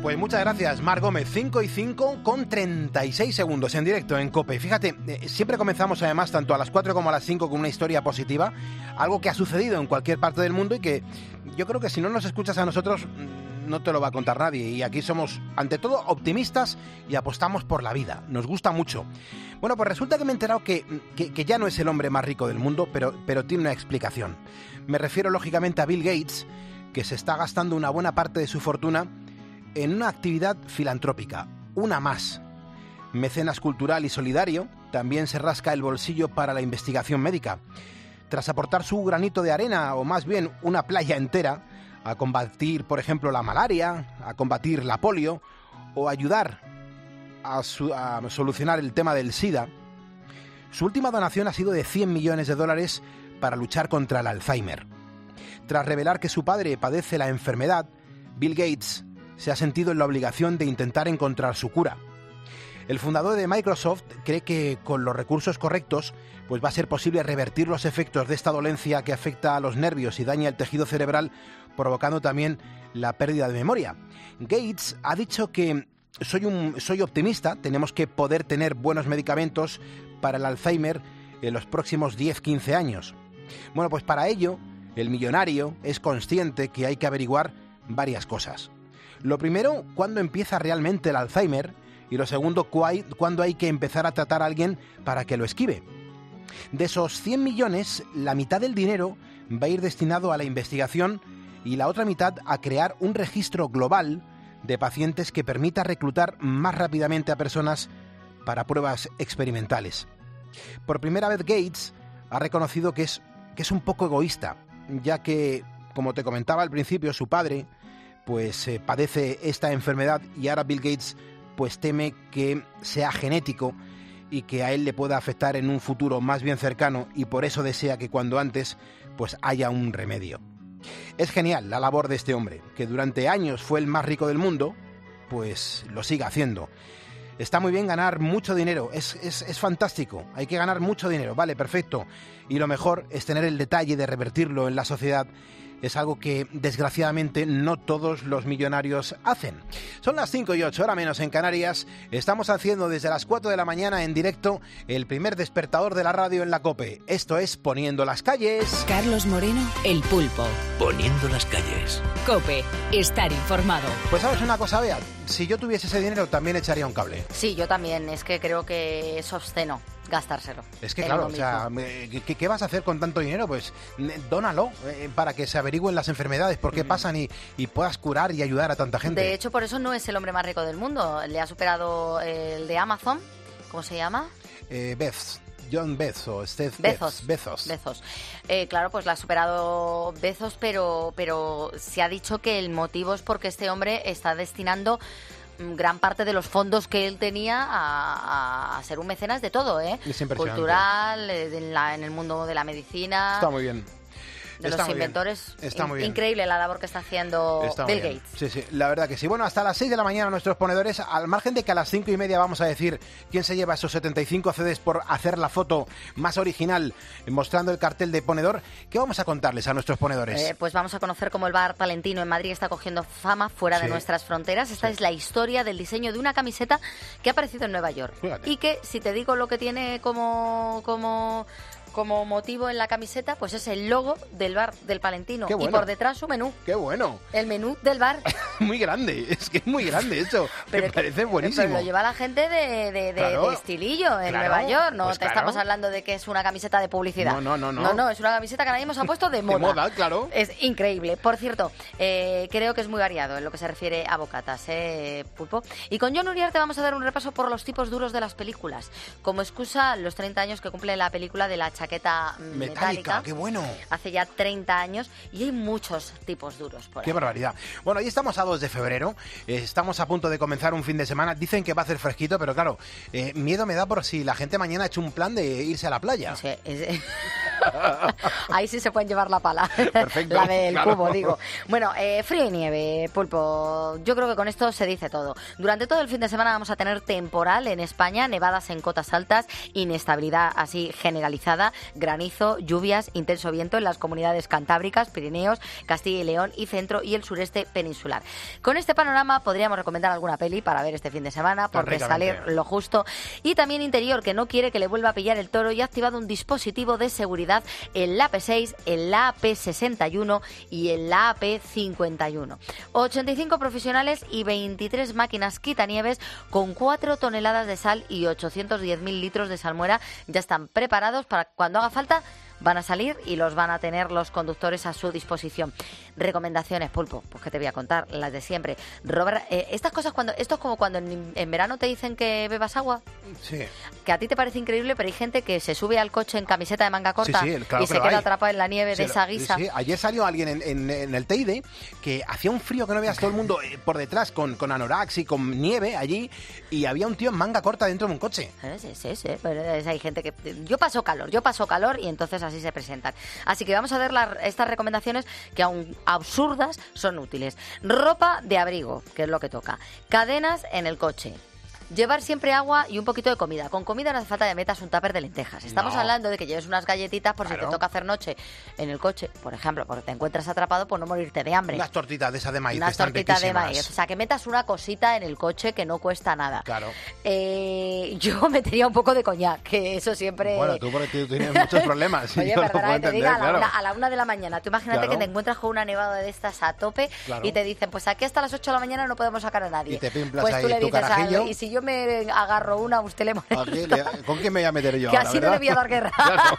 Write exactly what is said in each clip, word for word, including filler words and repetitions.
Pues muchas gracias, Mar Gómez. cinco y cinco con treinta y seis segundos en directo en COPE. Fíjate, eh, siempre comenzamos además tanto a las cuatro como a las cinco con una historia positiva, algo que ha sucedido en cualquier parte del mundo y que yo creo que si no nos escuchas a nosotros no te lo va a contar nadie. Y aquí somos, ante todo, optimistas y apostamos por la vida. Nos gusta mucho. Bueno, pues resulta que me he enterado que, que, que ya no es el hombre más rico del mundo, pero, pero tiene una explicación. Me refiero lógicamente a Bill Gates, que se está gastando una buena parte de su fortuna en una actividad filantrópica, una más. Mecenas cultural y solidario, también se rasca el bolsillo para la investigación médica. Tras aportar su granito de arena, o más bien una playa entera, a combatir, por ejemplo, la malaria, a combatir la polio, o ayudar a, su, a solucionar el tema del SIDA, su última donación ha sido de cien millones de dólares para luchar contra el Alzheimer. Tras revelar que su padre padece la enfermedad, Bill Gates se ha sentido en la obligación de intentar encontrar su cura. El fundador de Microsoft cree que con los recursos correctos pues va a ser posible revertir los efectos de esta dolencia que afecta a los nervios y daña el tejido cerebral, provocando también la pérdida de memoria. Gates ha dicho que soy, un, soy optimista, tenemos que poder tener buenos medicamentos para el Alzheimer en los próximos diez a quince años. Bueno, pues para ello, el millonario es consciente que hay que averiguar varias cosas. Lo primero, ¿cuándo empieza realmente el Alzheimer? Y lo segundo, ¿cuándo hay que empezar a tratar a alguien para que lo esquive? De esos cien millones, la mitad del dinero va a ir destinado a la investigación y la otra mitad a crear un registro global de pacientes que permita reclutar más rápidamente a personas para pruebas experimentales. Por primera vez Gates ha reconocido que es, que es un poco egoísta, ya que, como te comentaba al principio, su padre pues eh, padece esta enfermedad y ahora Bill Gates pues teme que sea genético y que a él le pueda afectar en un futuro más bien cercano y por eso desea que cuando antes pues haya un remedio. Es genial la labor de este hombre, que durante años fue el más rico del mundo, pues lo siga haciendo. Está muy bien ganar mucho dinero, es, es, es fantástico, hay que ganar mucho dinero, vale, perfecto. Y lo mejor es tener el detalle de revertirlo en la sociedad. Es algo que, desgraciadamente, no todos los millonarios hacen. Son las cinco y ocho, hora menos en Canarias. Estamos haciendo desde las cuatro de la mañana en directo el primer despertador de la radio en la COPE. Esto es Poniendo las Calles. Carlos Moreno, El Pulpo. Poniendo las Calles. COPE, estar informado. Pues sabes una cosa, Bea, si yo tuviese ese dinero también echaría un cable. Sí, yo también, es que creo que es obsceno gastárselo. Es que claro, o sea, ¿qué, ¿qué vas a hacer con tanto dinero? Pues dónalo eh, para que se averigüen las enfermedades, por qué mm. pasan y, y puedas curar y ayudar a tanta gente. De hecho, por eso no es el hombre más rico del mundo. Le ha superado el de Amazon. ¿Cómo se llama? Eh, Bezos. John Bezos, Steph Bezos. Bezos. Bezos. Eh, claro, pues la ha superado Bezos, pero, pero se ha dicho que el motivo es porque este hombre está destinando gran parte de los fondos que él tenía a, a ser un mecenas de todo, ¿eh? Cultural, en, la, en el mundo de la medicina. Está muy bien. De está los inventores. Está muy bien. Increíble la labor que está haciendo está Bill Gates. Sí, sí, la verdad que sí. Bueno, hasta las seis de la mañana nuestros ponedores, al margen de que a las cinco y media vamos a decir quién se lleva esos setenta y cinco C Ds por hacer la foto más original mostrando el cartel de ponedor. ¿Qué vamos a contarles a nuestros ponedores? Eh, pues vamos a conocer cómo el bar Palentino en Madrid está cogiendo fama fuera sí. de nuestras fronteras. Esta sí. es la historia del diseño de una camiseta que ha aparecido en Nueva York. Fíjate. Y que, si te digo lo que tiene como... como como motivo en la camiseta, pues es el logo del bar del Palentino. Bueno. Y por detrás su menú. ¡Qué bueno! El menú del bar. Muy grande, es que es muy grande eso. Pero me que, parece buenísimo. Pero lo lleva la gente de, de, de, claro. de estilillo en claro. Nueva York. No pues te claro. estamos hablando de que es una camiseta de publicidad. No, no, no. No, no, no es una camiseta que ahora mismo se ha puesto de moda. De moda, claro. Es increíble. Por cierto, eh, creo que es muy variado en lo que se refiere a bocatas, ¿eh, Pulpo? Y con Jon Uriarte vamos a dar un repaso por los tipos duros de las películas. Como excusa, los treinta años que cumple la película de la chaqueta metálica. metálica. ¡Qué bueno! Hace ya treinta años y hay muchos tipos duros por ahí. ¡Qué barbaridad! Bueno, hoy estamos a dos de febrero, eh, estamos a punto de comenzar un fin de semana, dicen que va a hacer fresquito, pero claro, eh, miedo me da por si la gente mañana ha hecho un plan de irse a la playa. Sí, es... Ahí sí se pueden llevar la pala. Perfecto, la del claro. cubo, digo. Bueno, eh, frío y nieve, Pulpo. Yo creo que con esto se dice todo. Durante todo el fin de semana vamos a tener temporal en España, nevadas en cotas altas, inestabilidad así generalizada, granizo, lluvias, intenso viento en las comunidades cantábricas, Pirineos, Castilla y León y centro y el sureste peninsular. Con este panorama podríamos recomendar alguna peli para ver este fin de semana, porque salir lo justo. Y también Interior, que no quiere que le vuelva a pillar el toro y ha activado un dispositivo de seguridad en la A P seis, en la A P sesenta y uno y en la A P cincuenta y uno. ochenta y cinco profesionales y veintitrés máquinas quitanieves con cuatro toneladas de sal y ochocientos diez mil litros de salmuera ya están preparados para cuando haga falta. Van a salir y los van a tener los conductores a su disposición. Recomendaciones, Pulpo, pues que te voy a contar, las de siempre. Robert, eh, estas cosas, cuando esto es como cuando en, en verano te dicen que bebas agua. Sí. Que a ti te parece increíble, pero hay gente que se sube al coche en camiseta de manga corta Sí, sí, claro y que se lo queda hay. atrapado en la nieve Sí, de lo- esa sí, guisa. sí. Ayer salió alguien en, en- en el Teide que hacía un frío que no veas, todo el mundo eh, por detrás con, con anoraks y con nieve allí, y había un tío en manga corta dentro de un coche. Eh, Sí, sí, sí, pero es- hay gente que... Yo paso calor, yo paso calor y entonces así se presentan. Así que vamos a ver la- estas recomendaciones que, aun absurdas, son útiles. Ropa de abrigo, que es lo que toca. Cadenas en el coche. Llevar siempre agua y un poquito de comida. Con comida no hace falta que metas un tupper de lentejas. Estamos No. hablando de que lleves unas galletitas por si Claro. te toca hacer noche en el coche, por ejemplo, porque te encuentras atrapado por no morirte de hambre. Unas tortitas de esas de maíz. que Unas están tortitas de riquísimas. maíz. O sea, que metas una cosita en el coche que no cuesta nada. Claro. Eh, yo metería un poco de coñac, que eso siempre... Bueno, tú porque tú tienes muchos problemas. sí, Oye, yo lo perdona puedo que te entender, diga, a la, claro. una, a la una de la mañana. Tú imagínate Claro. que te encuentras con una nevada de estas a tope Claro. y te dicen, pues aquí hasta las ocho de la mañana no podemos sacar a nadie. Y te pimplas pues tú ahí le tu dices, carajillo. "Al- y si yo me agarro una, usted le molesta". Aquí le- ¿Con quién me voy a meter yo Que ahora, así no verdad? le voy a dar guerra.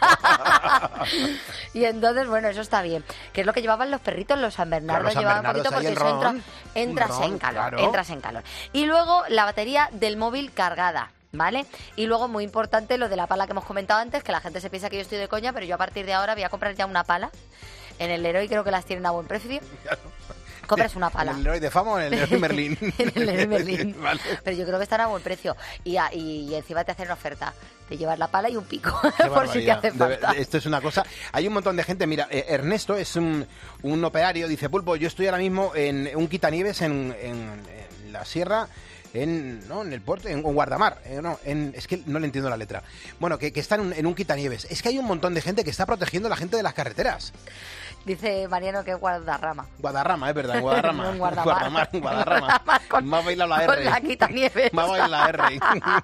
Claro. Y entonces, bueno, eso está bien. Que es lo que llevaban los perritos, los San Bernardo Claro, San llevaban un Bernardos poquito ahí porque el eso entra- ron, entras ron, en calor, claro. entras en calor. Y luego la batería del móvil cargada. ¿Vale? Y luego, muy importante, lo de la pala que hemos comentado antes, que la gente se piensa que yo estoy de coña, pero yo a partir de ahora voy a comprar ya una pala. En el Leroy creo que las tienen a buen precio. Compras una pala. ¿En el Leroy de Fama o en el Leroy Merlin? En el Leroy Merlin. Vale. Pero yo creo que están a buen precio. Y, a- y, y encima te hacen una oferta. Te llevas la pala y un pico, Qué por si te barbaridad. hace De falta. ver- esto es una cosa. Hay un montón de gente. Mira, eh, Ernesto es un, un operario. Dice, Pulpo, yo estoy ahora mismo en un quitanieves en, en- en la sierra. En, no, en el puerto, en, en Guardamar, eh, no, en, es que no le entiendo la letra. Bueno, que, que está en un, en un quitanieves. Es que hay un montón de gente que está protegiendo a la gente de las carreteras. Dice Mariano que es Guadarrama. Guadarrama, es verdad, en Guadarrama. No, en Guardamar. Guardamar, en Guadarrama. Guardamar con- Me ha bailado la con R. la quitanieves. Me ha bailado la R.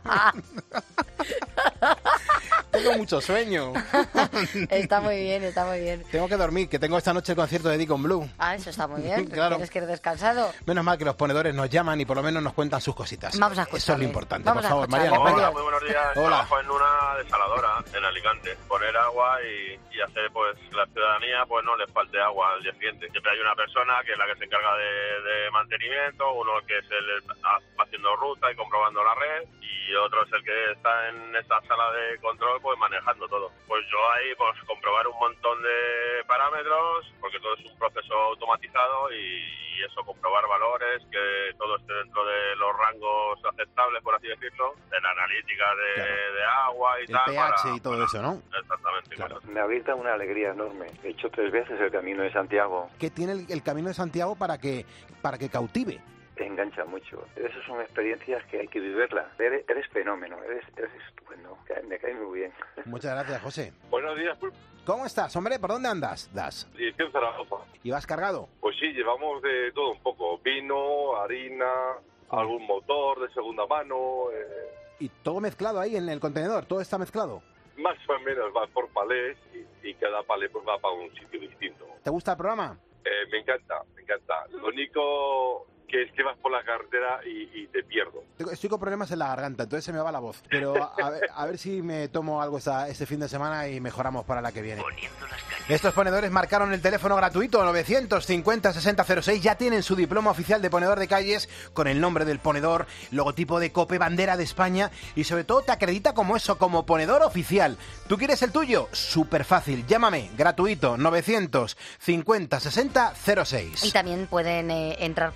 Tengo mucho sueño. Está muy bien, está muy bien. Tengo que dormir, que tengo esta noche el concierto de Deacon Blue. Ah, eso está muy bien. Claro. Tienes que ir descansado. Menos mal que los ponedores nos llaman y por lo menos nos cuentan sus cositas. Vamos a Eso es lo escucharles. importante, Vamos por a favor, escucharles. Mariano. Hola, venga. Muy buenos días. Hola. Trabajo en una desaladora en Alicante. Poner agua y, y hacer pues que la ciudadanía pues no les falte agua al día siguiente. Siempre hay una persona que es la que se encarga de, de mantenimiento, uno que es el va haciendo ruta y comprobando la red y otro es el que está en esa sala de control pues manejando todo. Pues yo ahí pues comprobar un montón de parámetros porque todo es un proceso automatizado y, y eso, comprobar valores, que todo esté dentro de los rangos aceptables, por así decirlo, de la analítica de, Claro. de agua y El tal. pH para- y todo para- eso, ¿no? Exactamente, Claro. claro. Me habita una alegría enorme. He hecho tres veces el Camino de Santiago. ¿Qué tiene el, el Camino de Santiago para que, para que cautive? Te engancha mucho. Esas son experiencias que hay que vivirlas. Eres, eres fenómeno, eres, eres estupendo. Me cae muy bien. Muchas gracias, José. Buenos días, Pulpo. ¿Cómo estás, hombre? ¿Por dónde andas? Das. Dirección Zaragoza. ¿Y vas cargado? Pues sí, llevamos de todo un poco. Vino, harina, algún motor de segunda mano. eh, ¿Y todo mezclado ahí en el contenedor? ¿Todo está mezclado? más o menos va por palés y, y cada palé pues va para un sitio distinto. ¿Te gusta el programa? Eh, me encanta, me encanta. Lo único que es que vas por la carretera y, y te pierdo. Tengo- Estoy con problemas en la garganta, entonces se me va la voz. Pero a ver, a ver si me tomo algo esta, este fin de semana y mejoramos para la que viene. Poniendo las calles. Estos ponedores marcaron el teléfono gratuito novecientos cincuenta sesenta cero seis. Ya tienen su diploma oficial de ponedor de calles con el nombre del ponedor, logotipo de COPE, bandera de España y sobre todo te acredita como eso, como ponedor oficial. ¿Tú quieres el tuyo? Súper fácil. Llámame, gratuito, novecientos cincuenta sesenta cero seis. Y también pueden eh, entrar con nosotros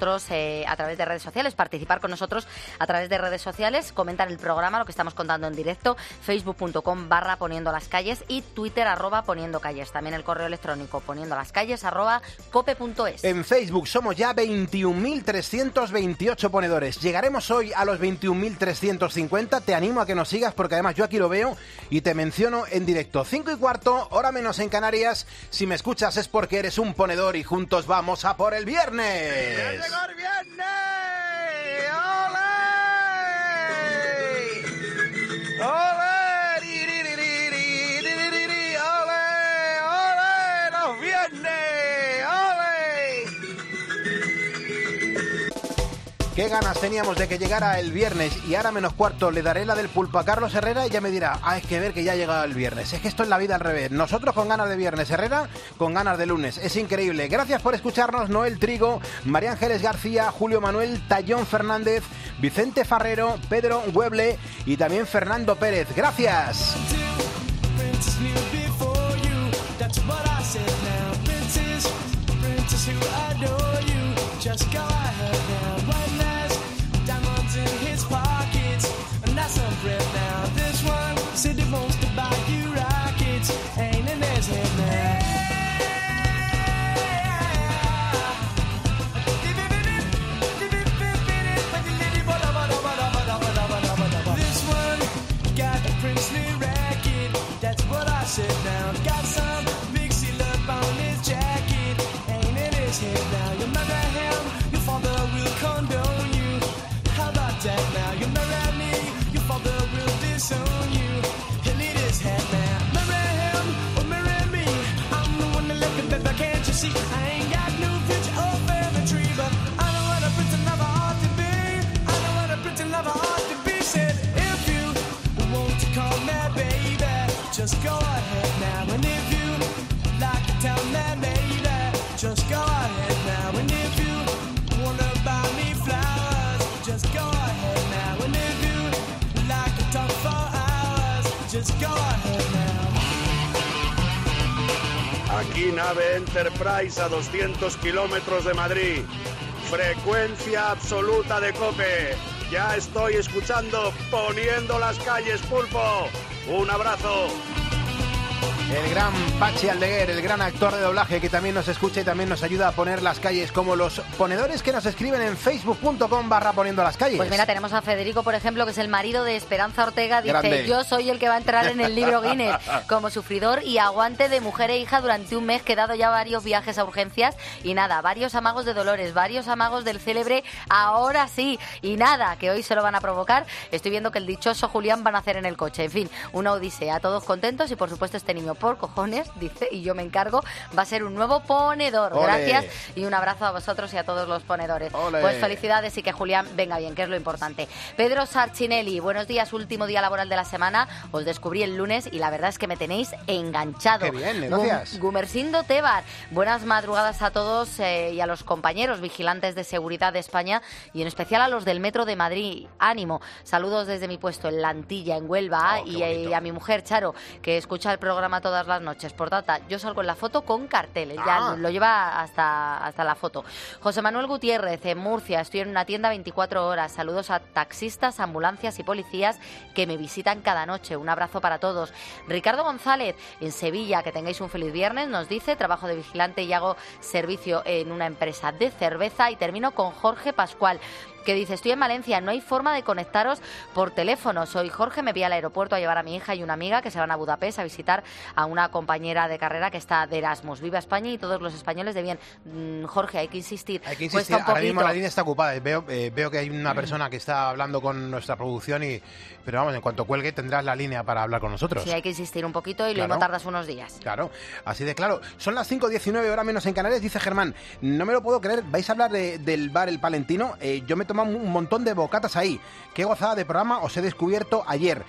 nosotros eh, a través de redes sociales, participar con nosotros a través de redes sociales, comentar el programa, lo que estamos contando en directo, facebook.com barra poniendo las calles y Twitter arroba poniendo calles. También el correo electrónico poniendo las calles arroba cope.es. En Facebook somos ya veintiún mil trescientos veintiocho ponedores. Llegaremos hoy a los veintiún mil trescientos cincuenta. Te animo a que nos sigas porque además yo aquí lo veo y te menciono en directo. Cinco y cuarto, hora menos en Canarias. Si me escuchas es porque eres un ponedor y juntos vamos a por el viernes. ¡Ya llegó el viernes! ¡Ole! ¡Ole! ¡Ri, ri, ri, ri, ri, ri, ri, ri! ¡Ole! ¡Ole! ¡Los viernes! ¡Ole! Qué ganas teníamos de que llegara el viernes y ahora menos cuarto le daré la del pulpo a Carlos Herrera y ya me dirá, ah, es que ver que ya ha llegado el viernes. Es que esto es la vida al revés. Nosotros con ganas de viernes, Herrera con ganas de lunes. Es increíble. Gracias por escucharnos, Noel Trigo, María Ángeles García, Julio Manuel, Tallón Fernández, Vicente Farrero, Pedro Hueble y también Fernando Pérez. Gracias. Just go ahead now, and if you like to tell me, baby, just go ahead now, and if you wanna buy me flowers, just go ahead now, and if you like to talk for hours, just go ahead now. Aquí nave Enterprise a doscientos kilómetros de Madrid, frecuencia absoluta de COPE. Ya estoy escuchando Poniendo las calles, Pulpo. Un abrazo. El gran Pachi Aldeguer, el gran actor de doblaje que también nos escucha y también nos ayuda a poner las calles, como los ponedores que nos escriben en facebook.com barra poniendo las calles. Pues mira, tenemos a Federico, por ejemplo, que es el marido de Esperanza Ortega. Dice, grande. Yo soy el que va a entrar en el libro Guinness como sufridor y aguante de mujer e hija durante un mes, que he dado ya varios viajes a urgencias y nada, varios amagos de Dolores, varios amagos del célebre Ahora sí, y nada, que hoy se lo van a provocar. Estoy viendo que el dichoso Julián van a hacer en el coche. En fin, una odisea, todos contentos y por supuesto este niño por cojones, dice, y yo me encargo, va a ser un nuevo ponedor. ¡Ole! Gracias y un abrazo a vosotros y a todos los ponedores. ¡Ole! Pues felicidades y que Julián venga bien, que es lo importante. Pedro Sarchinelli, buenos días, último día laboral de la semana. Os descubrí el lunes y la verdad es que me tenéis enganchado. ¡Qué bien, gracias! Gum- Gumersindo Tebar, buenas madrugadas a todos eh, y a los compañeros vigilantes de seguridad de España y en especial a los del Metro de Madrid. Ánimo, saludos desde mi puesto en La Antilla, en Huelva, Oh, y, y a mi mujer Charo, que escucha el programa todas las noches. Por data, yo salgo en la foto con carteles, ya Ah. lo lleva hasta, hasta la foto. José Manuel Gutiérrez, en Murcia, estoy en una tienda veinticuatro horas. Saludos a taxistas, ambulancias y policías que me visitan cada noche. Un abrazo para todos. Ricardo González, en Sevilla, que tengáis un feliz viernes, nos dice, trabajo de vigilante y hago servicio en una empresa de cerveza. Y termino con Jorge Pascual, que dice, estoy en Valencia, no hay forma de conectaros por teléfono. Soy Jorge, me voy al aeropuerto a llevar a mi hija y una amiga que se van a Budapest a visitar a una compañera de carrera que está de Erasmus. Viva España y todos los españoles de bien. Mm, Jorge, hay que insistir. Hay que Cuesta insistir, un ahora poquito. mismo la línea está ocupada. Veo, eh, veo que hay una persona que está hablando con nuestra producción, y pero vamos, en cuanto cuelgue tendrás la línea para hablar con nosotros. Sí, hay que insistir un poquito y Claro. luego tardas unos días. Claro, así de claro. Son las cinco diecinueve, hora menos en Canarias, dice Germán. No me lo puedo creer, vais a hablar de- del bar El Palentino. Eh, yo me he tomado un montón de bocatas ahí. Qué gozada de programa os he descubierto ayer.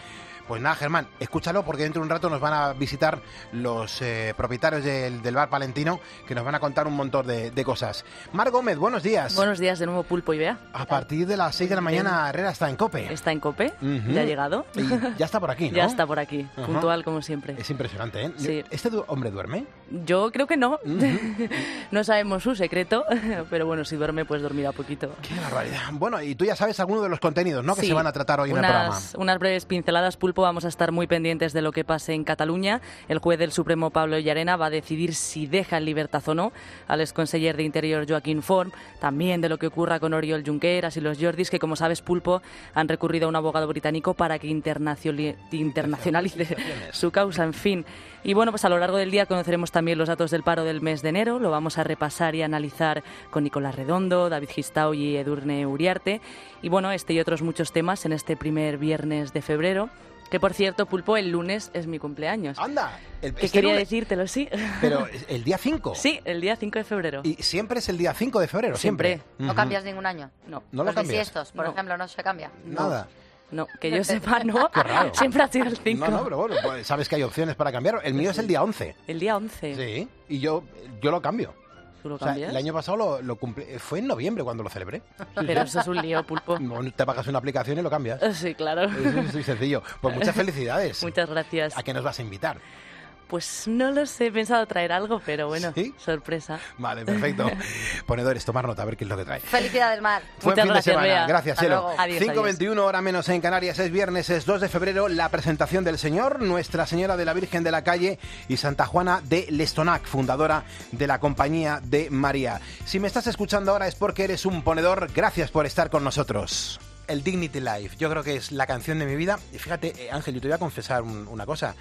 Pues nada, Germán, escúchalo porque dentro de un rato nos van a visitar los eh, propietarios del, del bar palentino que nos van a contar un montón de, de cosas. Mar Gómez, buenos días. Buenos días de nuevo, Pulpo y Bea. A partir de las seis de la mañana Herrera está en COPE. Está en COPE, Uh-huh. ya ha llegado. Y ya está por aquí, ¿no? Ya está por aquí, Ajá. puntual como siempre. Es impresionante, ¿eh? Sí. ¿Este du- hombre duerme? Yo creo que no. Uh-huh. No sabemos su secreto, pero bueno, si duerme, pues dormirá poquito. Qué barbaridad. Bueno, y tú ya sabes algunos de los contenidos, ¿no? Que Sí, se van a tratar hoy en unas, el programa. Unas breves pinceladas, Pulpo. Vamos a estar muy pendientes de lo que pase en Cataluña. El juez del Supremo, Pablo Llarena, va a decidir si deja en libertad o no al exconseller de Interior, Joaquín Forn. También de lo que ocurra con Oriol Junqueras y los Jordis, que como sabes, Pulpo, han recurrido a un abogado británico para que internacionali- internacionalice su causa, en fin. Y bueno, pues a lo largo del día conoceremos también los datos del paro del mes de enero. Lo vamos a repasar y analizar con Nicolás Redondo, David Gistau y Edurne Uriarte. Y bueno, este y otros muchos temas en este primer viernes de febrero. Que por cierto, Pulpo, el lunes es mi cumpleaños. ¡Anda! El, Que este quería lunes- decírtelo, sí. Pero el día cinco. Sí, el día cinco de febrero. Y siempre es el día cinco de febrero, siempre. Siempre. ¿No Ujú. cambias ningún año? No. ¿No lo Los cambias? bisiestos, por No. ejemplo, no se cambia. Nada. No, que yo sepa, no. Qué raro. Siempre ha sido el cinco. No, no, pero bueno, pues sabes que hay opciones para cambiarlo. El mío es el día once. El día once. Sí, y yo, yo lo cambio. ¿Tú lo O sea, cambias? el año pasado lo, lo cumplí, fue en noviembre cuando lo celebré. Pero eso es un lío, Pulpo. No, te pagas una aplicación y lo cambias. Sí, claro. Es muy sencillo. Pues muchas felicidades. Muchas gracias. ¿A qué nos vas a invitar? Pues no lo sé, he pensado traer algo, pero bueno, ¿Sí? sorpresa. Vale, perfecto. Ponedores, tomar nota, a ver qué es lo que trae. Felicidades, Mar. Buen Muchas fin gracias, de semana. Bea. Gracias, Hasta Elo. luego. Adiós, cinco adiós. veintiuno, hora menos en Canarias. Es viernes, es dos de febrero. La presentación del Señor, Nuestra Señora de la Virgen de la Calle y Santa Juana de Lestonac, fundadora de la Compañía de María. Si me estás escuchando ahora es porque eres un ponedor. Gracias por estar con nosotros. El Dignity Life, yo creo que es la canción de mi vida. Y fíjate, eh, Ángel, yo te voy a confesar un- una cosa.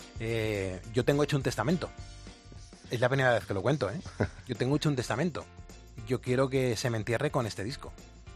Eh, yo tengo hecho un testamento. Es la primera vez que lo cuento, ¿eh? Yo tengo hecho un testamento. Yo quiero que se me entierre con este disco.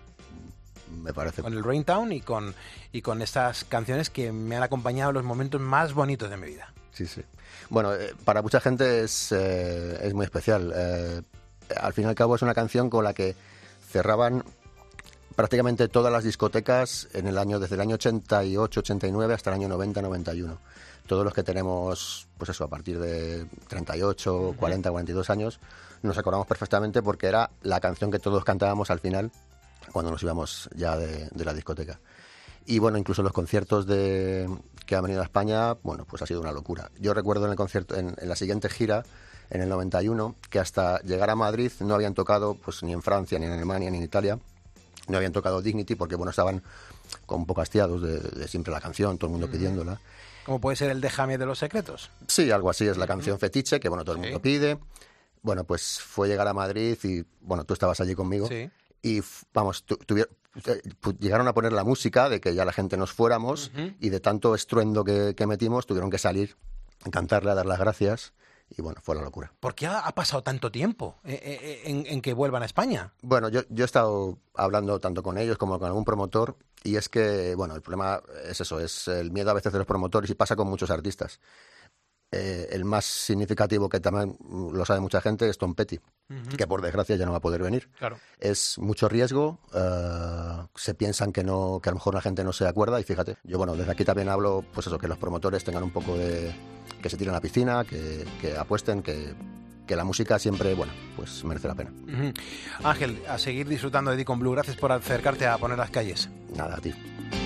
Me parece. Con el Rain Town y con, y con estas canciones que me han acompañado en los momentos más bonitos de mi vida. Sí, sí. Bueno, eh, para mucha gente es, eh, es muy especial. Eh, al fin y al cabo es una canción con la que cerraban prácticamente todas las discotecas en el año, desde el año ochenta y ocho, ochenta y nueve hasta el año noventa, noventa y uno. Todos los que tenemos, pues eso, a partir de treinta y ocho, cuarenta, cuarenta y dos años, nos acordamos perfectamente porque era la canción que todos cantábamos al final cuando nos íbamos ya de, de la discoteca. Y bueno, incluso los conciertos de, que han venido a España, bueno, pues ha sido una locura. Yo recuerdo en el concierto, en, en la siguiente gira, en el noventa y uno, que hasta llegar a Madrid no habían tocado, pues ni en Francia, ni en Alemania, ni en Italia, no habían tocado Dignity porque, bueno, estaban con un poco hastiados de, de siempre la canción, todo el mundo pidiéndola. Como puede ser el Déjame de los secretos. Sí, algo así, es la canción fetiche que, bueno, todo el Sí. mundo pide. Bueno, pues fue llegar a Madrid y, bueno, tú estabas allí conmigo. Sí. Y, f- vamos, tu- tuvier- eh, pu- llegaron a poner la música de que ya la gente nos fuéramos Ujú. y de tanto estruendo que, que metimos tuvieron que salir, cantarle, a dar las gracias y, bueno, fue la locura. ¿Por qué ha, ha pasado tanto tiempo eh, eh, en, en que vuelvan a España? Bueno, yo, yo he estado hablando tanto con ellos como con algún promotor y es que, bueno, el problema es eso, es el miedo a veces de los promotores y pasa con muchos artistas. Eh, el más significativo, que también lo sabe mucha gente, es Tom Petty, Ujú. que por desgracia ya no va a poder venir. Claro. Es mucho riesgo, eh, se piensan que no, que a lo mejor la gente no se acuerda y fíjate, yo bueno, desde aquí también hablo, pues eso, que los promotores tengan un poco de, que se tiren a la piscina, que, que apuesten, que, que la música siempre, bueno, pues merece la pena. Ujú. Ángel, a seguir disfrutando de Deacon Blue. Gracias por acercarte a Poner las calles. Nada, a ti.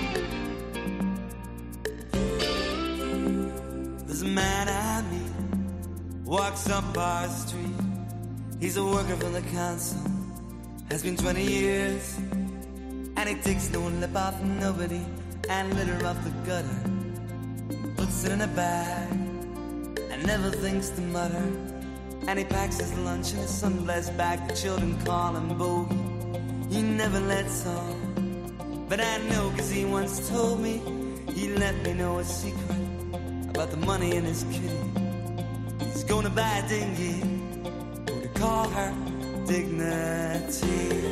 There's a man I meet, walks up our street. He's a worker for the council, has been twenty years. And he takes no lip off nobody and litter off the gutter. Puts it in a bag and never thinks to mutter. And he packs his lunch in his sunglass bag. The children call him Bogey. He never lets on. But I know 'cause he once told me he let me know a secret about the money in his kitty. He's gonna buy a dinghy, gonna call her Dignity.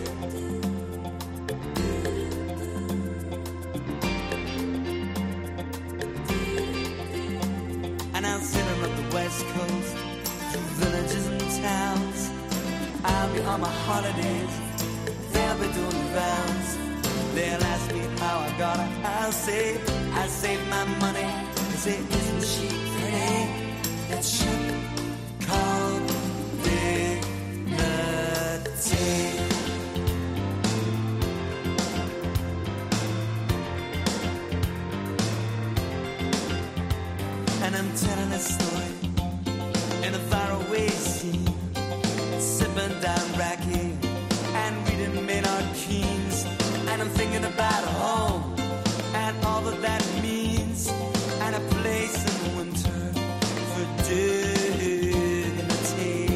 And I'll send him up the west coast, through villages and towns. I'll be on my holidays, they'll be doing the rounds. They'll ask me how I got what I'll save. I save my money, say, isn't she pretty? That shook called dignity. And I'm telling a story in a faraway scene, sipping down raki and reading Maynard Keynes. And I'm thinking about home and all that that means, and a place in winter for dignity.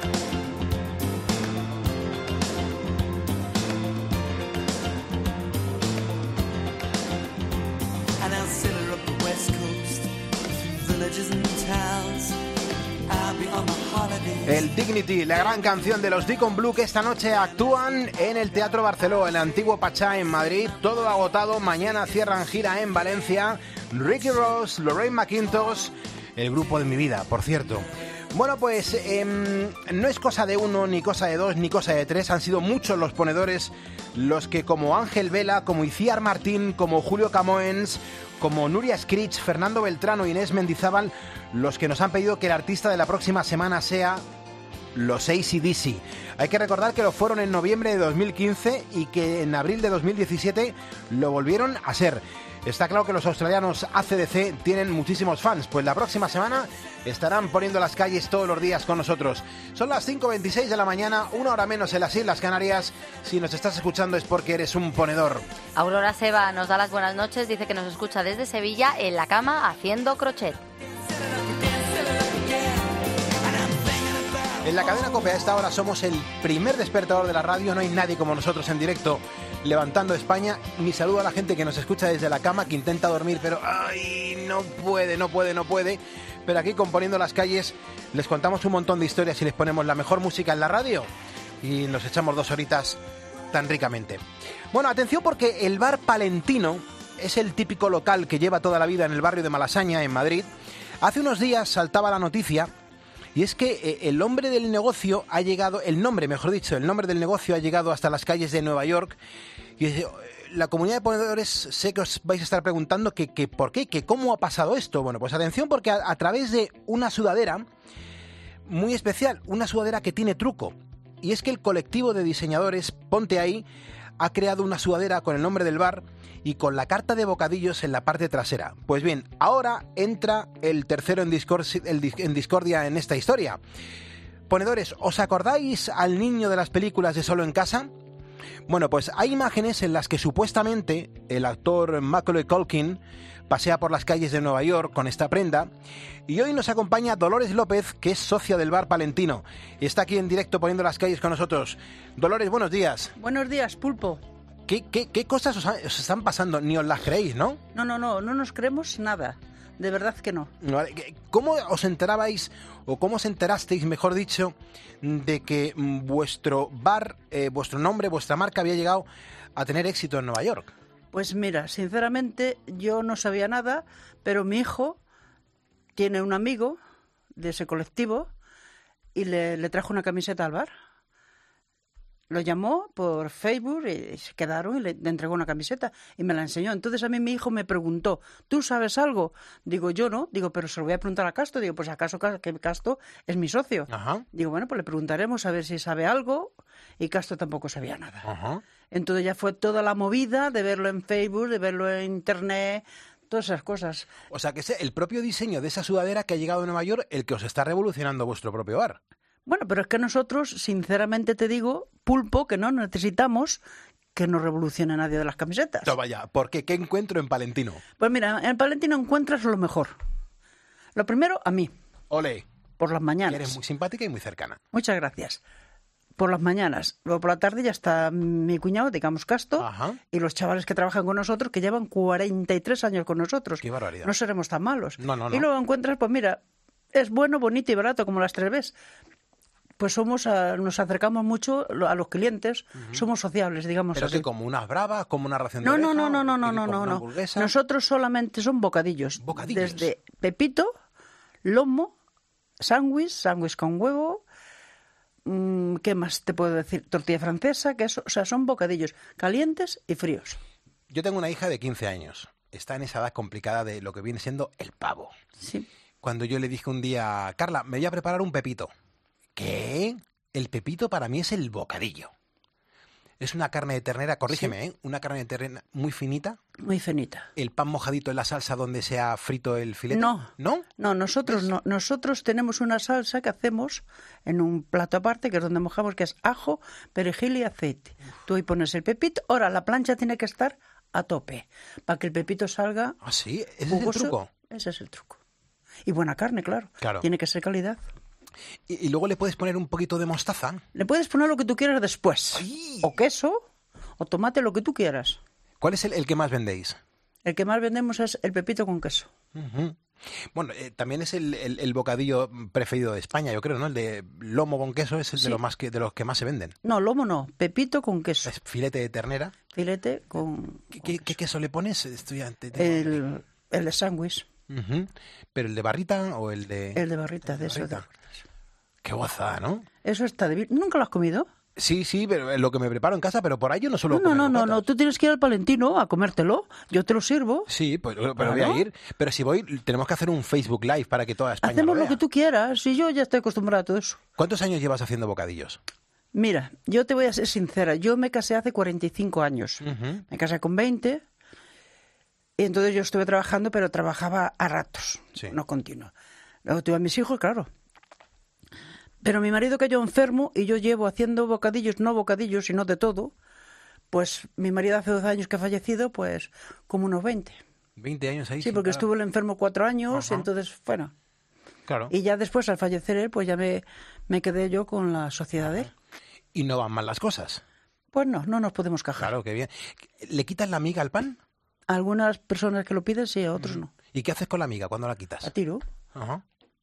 And I'll sail up the west coast, through villages and towns. I'll be on my holidays. El Dignity, la gran canción de los Deacon Blue, que esta noche actúan en el Teatro Barceló, en el antiguo Pachá en Madrid, todo agotado. Mañana cierran gira en Valencia. Ricky Ross, Lorraine McIntosh, el grupo de mi vida, por cierto. Bueno, pues eh, no es cosa de uno, ni cosa de dos, ni cosa de tres. Han sido muchos los ponedores los que, como Ángel Vela, como Iciar Martín, como Julio Camoens, como Nuria Scritch, Fernando Beltrano, Inés Mendizábal, los que nos han pedido que el artista de la próxima semana sea los A C D C. Hay que recordar que lo fueron en noviembre de dos mil quince y que en abril de dos mil diecisiete lo volvieron a ser. Está claro que los australianos A C D C tienen muchísimos fans, pues la próxima semana estarán poniendo las calles todos los días con nosotros. Son las cinco veintiséis de la mañana, una hora menos en las Islas Canarias. Si nos estás escuchando es porque eres un ponedor. Aurora Seba nos da las buenas noches, dice que nos escucha desde Sevilla en la cama haciendo crochet. En la cadena COPE a esta hora somos el primer despertador de la radio, no hay nadie como nosotros en directo levantando España. Mi saludo a la gente que nos escucha desde la cama, que intenta dormir, pero ¡ay! No puede, no puede, no puede. Pero aquí, componiendo las calles, les contamos un montón de historias y les ponemos la mejor música en la radio y nos echamos dos horitas tan ricamente. Bueno, atención, porque el bar Palentino es el típico local que lleva toda la vida en el barrio de Malasaña, en Madrid. Hace unos días saltaba la noticia. Y es que eh, el hombre del negocio ha llegado, el nombre, mejor dicho, el nombre del negocio ha llegado hasta las calles de Nueva York. Y eh, la comunidad de ponedores, sé que os vais a estar preguntando que, que por qué, que cómo ha pasado esto. Bueno, pues atención, porque a, a través de una sudadera muy especial, una sudadera que tiene truco. Y es que el colectivo de diseñadores Ponte Ahí ha creado una sudadera con el nombre del bar y con la carta de bocadillos en la parte trasera. Pues bien, ahora entra el tercero en, discordia, en discordia en esta historia. Ponedores, ¿os acordáis al niño de las películas de Solo en Casa? Bueno, pues hay imágenes en las que supuestamente el actor Macaulay Culkin pasea por las calles de Nueva York con esta prenda. Y hoy nos acompaña Dolores López, que es socia del bar Palentino. Y está aquí en directo poniendo las calles con nosotros. Dolores, buenos días. Buenos días, Pulpo. ¿Qué, qué, qué cosas os, ha, os están pasando? Ni os las creéis, ¿no? No, no, no, no nos creemos nada. De verdad que no. ¿Cómo os enterabais, o cómo os enterasteis, mejor dicho, de que vuestro bar, eh, vuestro nombre, vuestra marca había llegado a tener éxito en Nueva York? Pues mira, sinceramente yo no sabía nada, pero mi hijo tiene un amigo de ese colectivo y le, le trajo una camiseta al bar. Lo llamó por Facebook y se quedaron y le, le entregó una camiseta y me la enseñó. Entonces a mí mi hijo me preguntó, ¿tú sabes algo? Digo, yo no. Digo, pero se lo voy a preguntar a Casto. Digo, pues acaso que Casto es mi socio. Ajá. Digo, bueno, pues le preguntaremos a ver si sabe algo. Y Casto tampoco sabía nada. Ajá. Entonces ya fue toda la movida de verlo en Facebook, de verlo en Internet, todas esas cosas. O sea, que es el propio diseño de esa sudadera que ha llegado a Nueva York el que os está revolucionando vuestro propio bar. Bueno, pero es que nosotros, sinceramente te digo, Pulpo, que no necesitamos que nos revolucione nadie de las camisetas. No, vaya, ¿por qué? ¿Qué encuentro en Palentino? Pues mira, en Palentino encuentras lo mejor. Lo primero, a mí. Ole. Por las mañanas. Que eres muy simpática y muy cercana. Muchas gracias. Por las mañanas. Luego por la tarde ya está mi cuñado, digamos Casto, Ajá. y los chavales que trabajan con nosotros, que llevan cuarenta y tres años con nosotros. Qué barbaridad. No seremos tan malos. No, no, no. Y luego encuentras, pues mira, es bueno, bonito y barato, como las tres veces. Pues somos, a, nos acercamos mucho a los clientes, uh-huh. somos sociables, digamos Pero así. que como unas bravas, como una ración de No, oreja, no, no, no, no, no, como no, una no. hamburguesa. Nosotros solamente son bocadillos. Bocadillos. Desde pepito, lomo, sándwich, sándwich con huevo, mmm, ¿qué más te puedo decir? Tortilla francesa, queso, o sea, son bocadillos calientes y fríos. Yo tengo una hija de quince años. Está en esa edad complicada de lo que viene siendo el pavo. Sí. Cuando yo le dije un día, Carla, me voy a preparar un pepito. ¿Qué? El pepito para mí es el bocadillo. Es una carne de ternera, corrígeme, Sí. ¿eh? Una carne de ternera muy finita. Muy finita. El pan mojadito en la salsa donde se ha frito el filete. No. ¿No? No, nosotros no. Nosotros tenemos una salsa que hacemos en un plato aparte, que es donde mojamos, que es ajo, perejil y aceite. Tú ahí pones el pepito. Ahora, la plancha tiene que estar a tope, para que el pepito salga ¿Ah, sí? ¿Ese es jugoso. el truco? Ese es el truco. Y buena carne, claro. Claro. Tiene que ser calidad. Y, y luego le puedes poner un poquito de mostaza. Le puedes poner lo que tú quieras después. ¡Ay! O queso, o tomate, lo que tú quieras. ¿Cuál es el, el que más vendéis? El que más vendemos es el pepito con queso. Ujú. Bueno, eh, también es el, el- el bocadillo preferido de España, yo creo, ¿no? El de lomo con queso es el Sí. de, los más que, de los que más se venden. No, lomo no, pepito con queso. Es filete de ternera. Filete con ¿Qué, qué- qué queso le pones, estudiante? el, el de sándwich, Ujú. ¿Pero el de barrita o el de...? el de barrita, de eso. barrita. Qué gozada, ¿no? Eso está de... ¿Nunca lo has comido? Sí, sí, pero es lo que me preparo en casa, pero por ahí yo no suelo No, no, comer no, no, bocatas. no, tú tienes que ir al Palentino a comértelo. Yo te lo sirvo. Sí, pues, pero Claro. voy a ir. Pero si voy, tenemos que hacer un Facebook Live para que toda España Hacemos lo lo vea. que tú quieras y yo ya estoy acostumbrada a todo eso. ¿Cuántos años llevas haciendo bocadillos? Mira, yo te voy a ser sincera. Yo me casé hace cuarenta y cinco años. Ujú. Me casé con veinte. Y entonces yo estuve trabajando, pero trabajaba a ratos, Sí. no continuo. Luego tuve a mis hijos, claro. Pero mi marido cayó enfermo y yo llevo haciendo bocadillos, no bocadillos, sino de todo. Pues mi marido hace dos años que ha fallecido, pues como unos veinte. veinte años ahí. Sí, sin porque parar. estuvo el enfermo cuatro años, Ajá. y entonces, bueno. Claro. Y ya después, al fallecer él, pues ya me, me quedé yo con la sociedad de él. Y no van mal las cosas. Pues no, no nos podemos quejar. Claro, qué bien. ¿Le quitas la miga al pan? Algunas personas que lo piden, sí, a otros no. ¿Y qué haces con la miga cuando la quitas? A tiro. Ajá.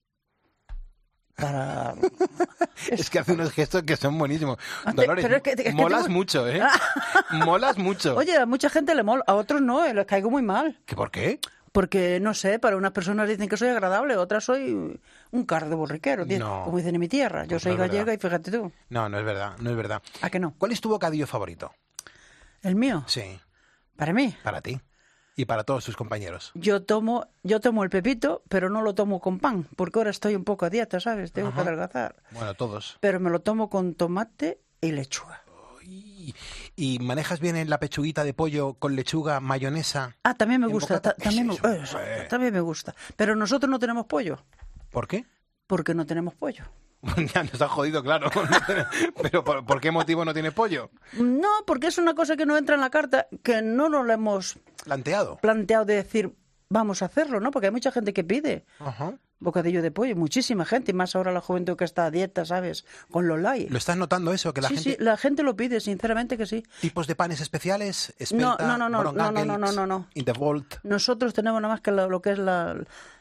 Para... Es que hace unos gestos que son buenísimos. Ante- Dolores, pero es que- es que molas tengo- mucho, ¿eh? Molas mucho. Oye, a mucha gente le mola, a otros no, eh, les caigo muy mal. ¿Qué por qué? Porque, no sé, para unas personas dicen que soy agradable, otras soy un car de borriquero, tío, No. como dicen en mi tierra. Yo Pues soy no es gallega verdad. y fíjate tú. No, no es verdad, no es verdad. ¿A que no? ¿Cuál es tu bocadillo favorito? ¿El mío? Sí, Para mí. para ti y para todos tus compañeros. Yo tomo, yo tomo el pepito, pero no lo tomo con pan, porque ahora estoy un poco a dieta, ¿sabes? Tengo Ajá. que adelgazar. Bueno, todos. Pero me lo tomo con tomate y lechuga. ¿Y, y manejas bien la pechuguita de pollo con lechuga, mayonesa? Ah, también me ¿En gusta, bocata? ta- también, me, Eso, eso, eh. también me gusta. Pero nosotros no tenemos pollo, ¿Por qué? porque no tenemos pollo. Ya nos ha jodido, claro. Pero ¿por, por qué motivo no tiene pollo? No, porque es una cosa que no entra en la carta, que no nos la hemos Planteado. planteado de decir, vamos a hacerlo, ¿no? Porque hay mucha gente que pide Ajá. bocadillo de pollo, muchísima gente, y más ahora la juventud que está a dieta, ¿sabes? Con los light. ¿Lo estás notando eso? Que la sí, gente... sí, la gente lo pide, sinceramente que sí. ¿Tipos de panes especiales? No, Espelta, no, no, no, Bron no, no, Gankels, no, no, no. Intervolt, Nosotros tenemos nada más que la- lo que es la,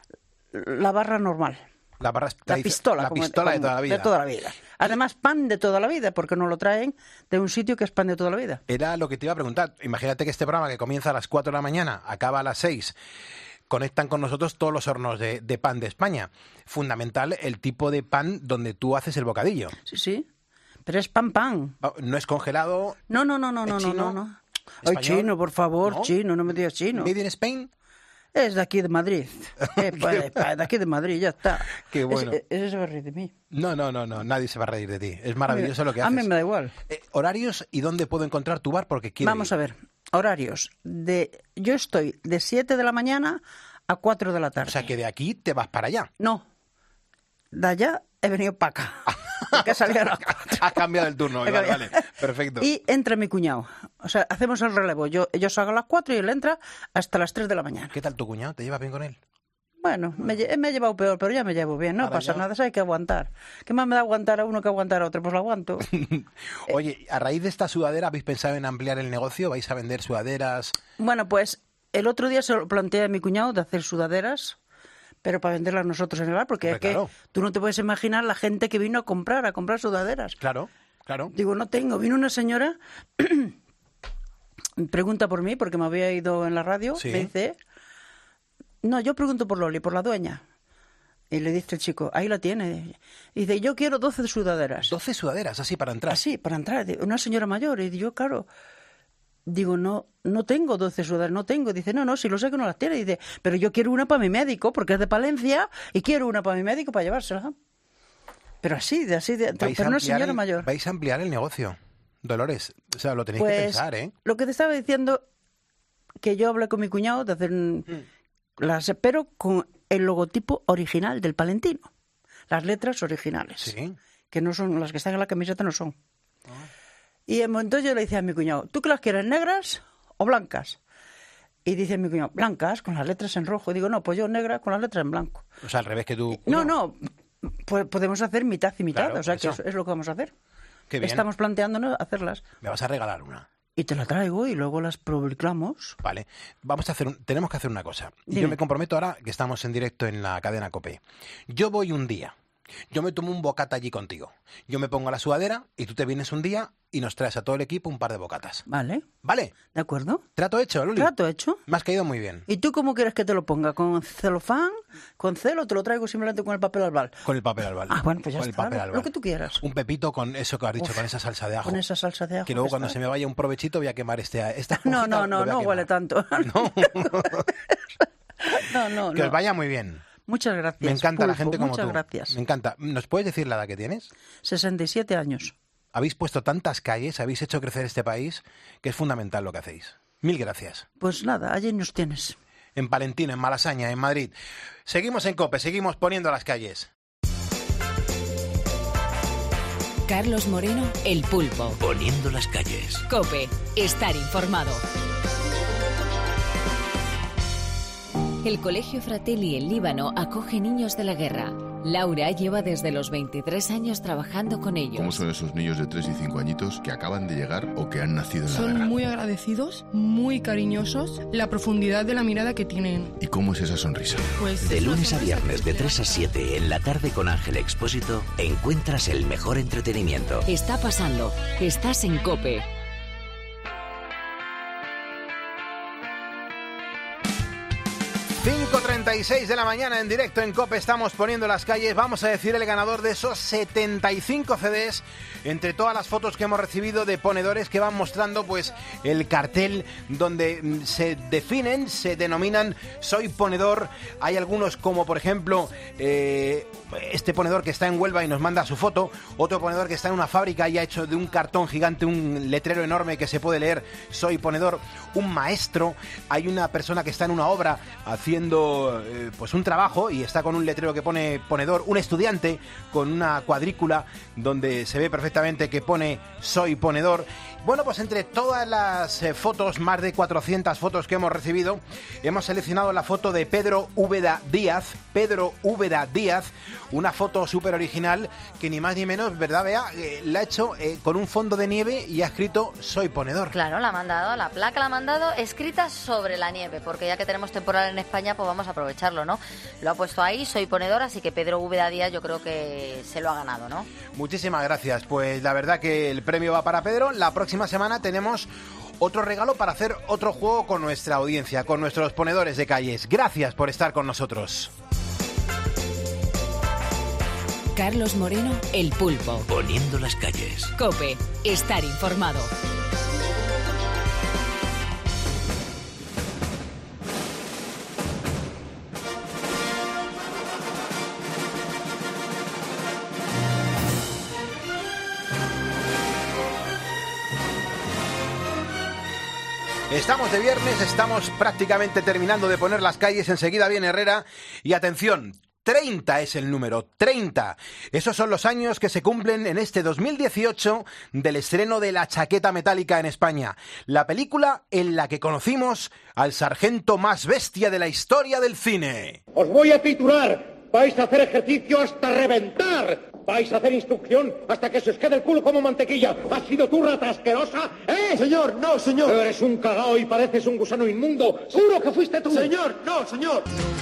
la barra normal. la barra La tradici- pistola. La como- pistola de como- toda la vida. De toda la vida. Además, pan de toda la vida, porque nos lo traen de un sitio que es pan de toda la vida. Era lo que te iba a preguntar. Imagínate que este programa que comienza a las cuatro de la mañana, acaba a las seis. Conectan con nosotros todos los hornos de, de pan de España. Fundamental el tipo de pan donde tú haces el bocadillo. Sí, sí. Pero es pan, pan. Oh, No es congelado. No, no, no, no, ¿Es no, no, chino? no, no. Ay, ¿Español? chino, por favor, ¿No? chino, no me digas chino. ¿Made in Spain? Es de aquí de Madrid. Eh, pa- pa- de aquí de Madrid, ya está. Qué bueno. Ese, ese se va a reír de mí. No, no, no, no. Nadie se va a reír de ti. Es maravilloso lo que A haces. mí me da igual. Eh, ¿Horarios y dónde puedo encontrar tu bar? Porque quiero Vamos ir. a ver. Horarios. De, yo estoy de siete de la mañana a cuatro de la tarde. O sea, que de aquí te vas para allá. No. De allá he venido para acá. Porque salía a las cuatro. Has cambiado el turno. He Vale, cambiado. vale. Perfecto. Y entra mi cuñado. O sea, hacemos el relevo. Yo, yo salgo a las cuatro y él entra hasta las tres de la mañana. ¿Qué tal tu cuñado? ¿Te llevas bien con él? Bueno, me, lle- me he llevado peor, pero ya me llevo bien. No Ahora pasa ya. nada, eso hay que aguantar. ¿Qué más me da aguantar a uno que aguantar a otro? Pues lo aguanto. Oye, a raíz de esta sudadera, ¿habéis pensado en ampliar el negocio? ¿Vais a vender sudaderas? Bueno, pues el otro día se lo planteé a mi cuñado de hacer sudaderas, pero para venderlas nosotros en el bar, porque Hombre, es que claro. tú no te puedes imaginar la gente que vino a comprar, a comprar sudaderas. Claro, claro. Digo, no tengo. Vino una señora, pregunta por mí, porque me había ido en la radio, Sí. me dice, no, yo pregunto por Loli, por la dueña. Y le dice el chico, ahí la tiene. Y dice, yo quiero doce sudaderas. doce doce sudaderas, así para entrar. Así, para entrar. Digo, una señora mayor. Y yo, claro, Digo, no, no tengo doce sudaderas, no tengo. Dice, no, no, si lo sé que no las tiene. Dice, pero yo quiero una para mi médico, porque es de Palencia, y quiero una para mi médico para llevársela. Pero así, de así, de, pero una señora el, mayor. Vais a ampliar el negocio, Dolores. O sea, lo tenéis pues, que pensar, ¿eh? Lo que te estaba diciendo, que yo hablé con mi cuñado de hacer mm. las, pero con el logotipo original del Palentino. Las letras originales. Sí. Que no son, las que están en la camiseta no son. Oh. Y entonces yo le decía a mi cuñado, ¿tú que las quieres negras o blancas? Y dice mi cuñado, blancas, con las letras en rojo. Y digo, no, pues yo negras con las letras en blanco. O sea, al revés que tú. No, no, pues podemos hacer mitad y mitad. Claro, o sea, eso. que es, es lo que vamos a hacer. Qué bien. Estamos planteándonos hacerlas. Me vas a regalar una. Y te la traigo y luego las publicamos. Vale, vamos a hacer un, tenemos que hacer una cosa. Dime. Yo me comprometo ahora que estamos en directo en la cadena COPE. Yo voy un día. Yo me tomo un bocata allí contigo. Yo me pongo la sudadera y tú te vienes un día y nos traes a todo el equipo un par de bocatas. Vale. ¿Vale? ¿De acuerdo? ¿Trato hecho, Luli? Trato hecho. Me has caído muy bien. ¿Y tú cómo quieres que te lo ponga? ¿Con celofán? ¿Con celo? ¿Te lo traigo simplemente con el papel albal? Con el papel albal. Ah, bueno, pues ya con está. El papel Lo, albal. lo que tú quieras. Un pepito con eso que has dicho, Uf, con esa salsa de ajo. Con esa salsa de ajo. Que luego que cuando está. se me vaya un provechito voy a quemar este... Esta No, no, no, no huele tanto. No. no, no, Que no. os vaya muy bien. Muchas gracias. Me encanta Pulpo, la gente como muchas tú. gracias. Me encanta. ¿Nos puedes decir la edad que tienes? sesenta y siete años. Habéis puesto tantas calles, habéis hecho crecer este país, que es fundamental lo que hacéis. Mil gracias. Pues nada, allí nos tienes. En Palentino, en Malasaña, en Madrid. Seguimos en COPE, seguimos poniendo las calles. Carlos Moreno, El Pulpo. Poniendo las calles. COPE, estar informado. El Colegio Fratelli en Líbano acoge niños de la guerra. Laura lleva desde los veintitrés años trabajando con ellos. ¿Cómo son esos niños de tres y cinco añitos que acaban de llegar o que han nacido en la Son guerra? muy agradecidos, muy cariñosos, la profundidad de la mirada que tienen. ¿Y cómo es esa sonrisa? Pues de es una lunes a sonrisa viernes de tres a siete en la tarde con Ángel Expósito encuentras el mejor entretenimiento. Está pasando. Estás en COPE. cinco treinta y seis de la mañana en directo en COPE, estamos poniendo las calles. Vamos a decir el ganador de esos setenta y cinco C Ds entre todas las fotos que hemos recibido de ponedores que van mostrando pues el cartel donde se definen, se denominan soy ponedor. Hay algunos como por ejemplo eh, este ponedor que está en Huelva y nos manda su foto, otro ponedor que está en una fábrica y ha hecho de un cartón gigante un letrero enorme que se puede leer soy ponedor, un maestro, hay una persona que está en una obra haciendo eh, pues un trabajo y está con un letrero que pone ponedor, un estudiante con una cuadrícula donde se ve perfectamente que pone soy ponedor. Bueno, pues entre todas las eh, fotos, más de cuatrocientas fotos que hemos recibido, hemos seleccionado la foto de Pedro Úbeda Díaz, Pedro Úbeda Díaz, una foto súper original que ni más ni menos, ¿verdad, Bea? Eh, la ha hecho eh, con un fondo de nieve y ha escrito soy ponedor. Claro, la ha mandado, la placa la ha mandado escrita sobre la nieve, porque ya que tenemos temporal en España, pues vamos a aprovecharlo, ¿no? Lo ha puesto ahí, soy ponedor, así que Pedro Úbeda Díaz yo creo que se lo ha ganado, ¿no? Muchísimas gracias, pues la verdad que el premio va para Pedro. La próxima semana tenemos otro regalo para hacer otro juego con nuestra audiencia, con nuestros ponedores de calles. Gracias por estar con nosotros. Carlos Moreno, El Pulpo. Poniendo las calles. COPE, estar informado. Estamos de viernes, estamos prácticamente terminando de poner las calles, enseguida viene Herrera y atención, treinta es el número, treinta. Esos son los años que se cumplen en este dos mil dieciocho del estreno de La chaqueta metálica en España, la película en la que conocimos al sargento más bestia de la historia del cine. Os voy a titular, vais a hacer ejercicio hasta reventar. Vais a hacer instrucción hasta que se os quede el culo como mantequilla. ¿Has sido tú, rata asquerosa? ¿Eh? Señor, no, señor. Eres un cagao y pareces un gusano inmundo. ¿Seguro que fuiste tú? Señor, no, señor.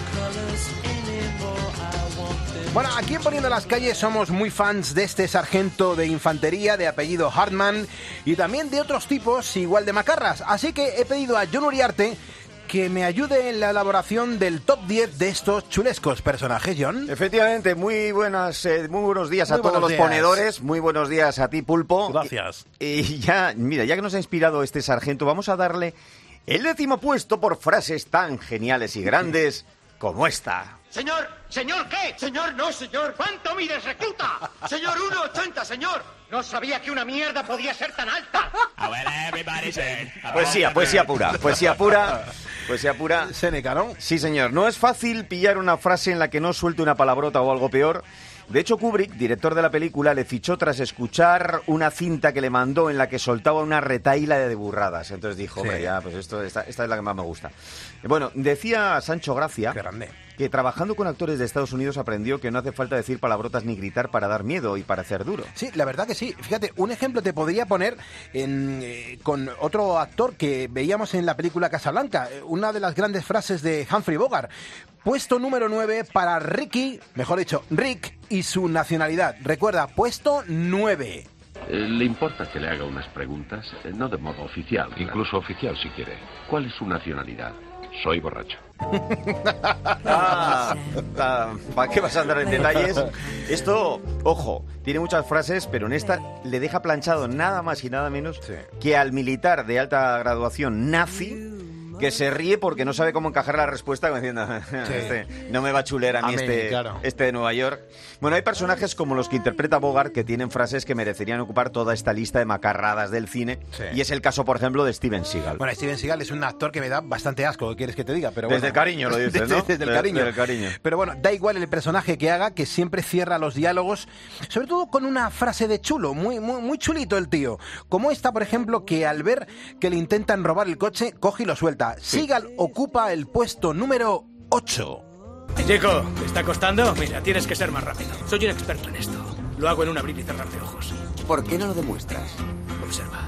Bueno, aquí en Poniendo las Calles somos muy fans de este sargento de infantería de apellido Hartman y también de otros tipos igual de macarras. Así que he pedido a Jon Uriarte que me ayude en la elaboración del top diez de estos chulescos personajes, John. Efectivamente, muy buenas, eh, muy buenos días Muy a todos buenos los días. ponedores, muy buenos días a ti, Pulpo. Gracias. Y, y ya, mira, ya que nos ha inspirado este sargento, vamos a darle el décimo puesto por frases tan geniales y grandes como esta. Señor, señor, ¿qué? Señor, no, señor. ¿Cuánto mides, recluta? Señor, uno ochenta, señor. No sabía que una mierda podía ser tan alta. Poesía, poesía pura, poesía pura, poesía pura. Séneca, ¿no? Sí, señor. No es fácil pillar una frase en la que no suelte una palabrota o algo peor. De hecho, Kubrick, director de la película, le fichó tras escuchar una cinta que le mandó en la que soltaba una retahíla de burradas. Entonces dijo, hombre, Sí. ya, pues esto, esta, esta es la que más me gusta. Bueno, decía Sancho Gracia que trabajando con actores de Estados Unidos aprendió que no hace falta decir palabrotas ni gritar para dar miedo y para hacer duro. Sí, la verdad que sí. Fíjate, un ejemplo te podría poner en, eh, con otro actor que veíamos en la película Casablanca. Eh, Una de las grandes frases de Humphrey Bogart. Puesto número nueve para Ricky, mejor dicho, Rick y su nacionalidad. Recuerda, puesto nueve. Eh, ¿Le importa que le haga unas preguntas? Eh, no de modo oficial, incluso oficial si quiere. ¿Cuál es su nacionalidad? Soy borracho. Ah, ah, ¿para qué vas a andar en detalles? Esto, ojo, tiene muchas frases, pero en esta le deja planchado nada más y nada menos que al militar de alta graduación nazi que se ríe porque no sabe cómo encajar la respuesta como diciendo, este, no me va a chuler a mí A mí, este, claro. este de Nueva York. Bueno, hay personajes como los que interpreta Bogart que tienen frases que merecerían ocupar toda esta lista de macarradas del cine. Sí. Y es el caso, por ejemplo, de Steven Seagal. Bueno, Steven Seagal es un actor que me da bastante asco, ¿qué quieres que te diga? Pero Desde bueno. el cariño lo dices, Desde- ¿no? Desde el De- cariño. del cariño. Pero bueno, da igual el personaje que haga, que siempre cierra los diálogos, sobre todo con una frase de chulo, muy, muy, muy chulito el tío. Como esta, por ejemplo, que al ver que le intentan robar el coche, coge y lo suelta. Seagal ocupa el puesto número ocho. Chico, ¿te está costando? Mira, tienes que ser más rápido. Soy un experto en esto. Lo hago en un abrir y cerrar de ojos. ¿Por qué no lo demuestras? Observa.